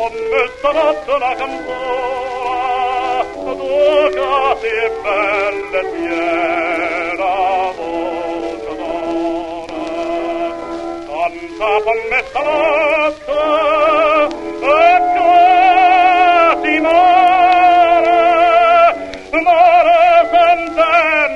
come stanotte la canzone, ducati belle piena voce d'oro. Canta con me stanotte, e che ti mare, mare senza